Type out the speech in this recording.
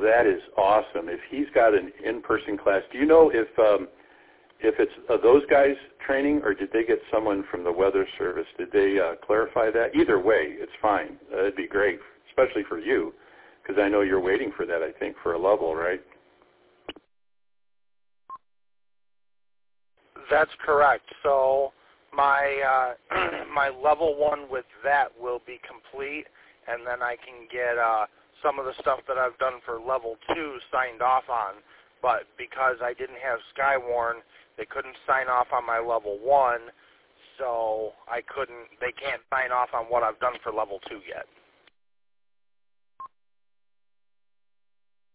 that is awesome. If he's got an in-person class, do you know if it's those guys training, or did they get someone from the Weather Service? Did they clarify that? Either way, it's fine. It'd be great, especially for you, because I know you're waiting for that, I think, for a level, right? That's correct. So my my level 1 with that will be complete, and then I can get some of the stuff that I've done for level 2 signed off on. But because I didn't have Skywarn, they couldn't sign off on my level 1, so they can't sign off on what I've done for level 2 yet.